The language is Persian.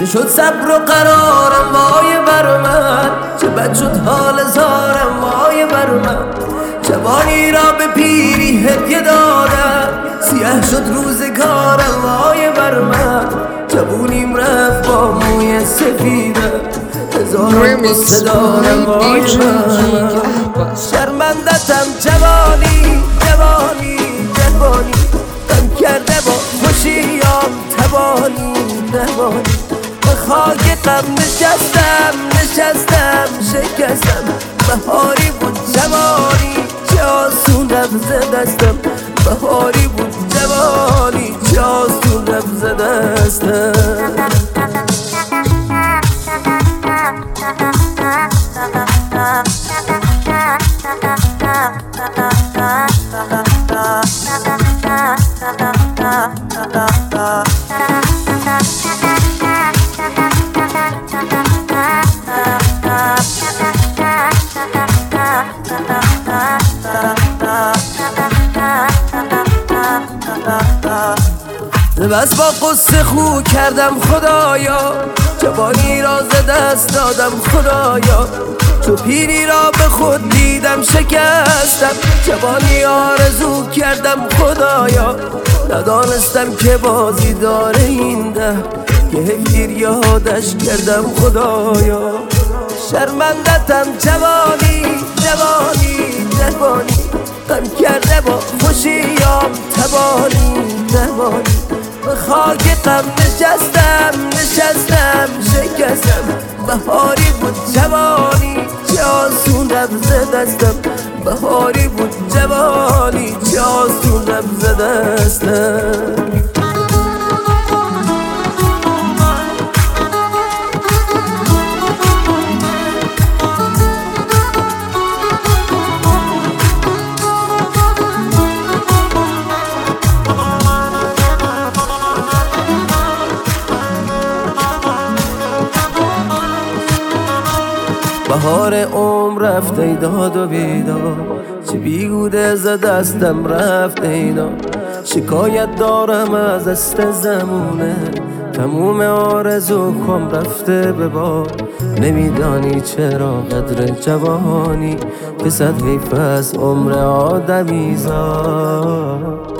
چه شد صبر و قرارم وای بر من، چه بد شد حال زارم وای بر من. جوانی را به پیری هدیه دادم، سیاه شد روزگارم وای بر من. جوونیم رفت با موی سفیدم، هزاران قصه دارم وای بر من. شرمندتم جوانی جوانی جوانی، غم کرده با خوشیام تبانی نبانی. به خاک غم نشستم نشستم شکستم، بهاری بود جوانی چه آسون رفت ز دستم. بهاری بود جوانی چه آسون رفت ز دستم. بس با قصه خو کردم خدایا، جوانی را ز دست دادم خدایا. چو پیری را به خود دیدم شکستم، جوانی آرزو کردم خدایا. ندانستم که بازی داره این ده، که دیر یادش کردم خدایا. شرمندتم جوانی جوانی جوانی، غم کرده با خوشیام تبانی نبانی. به خاک غم نشستم نشستم شکستم، بهاری بود جوانی چه آسون رفت ز دستم. بهاری بود جوانی چه آسون رفت ز دستم. بهار عمر رفت ای داد و بیدار، چه بیهوده ز دستم رفت اینا. شکایت دارم از است زمونه، تموم آرزوکم رفته به باد. نمیدانی چرا قدر جوانی، که صد حیف از عمر آدمیزاد.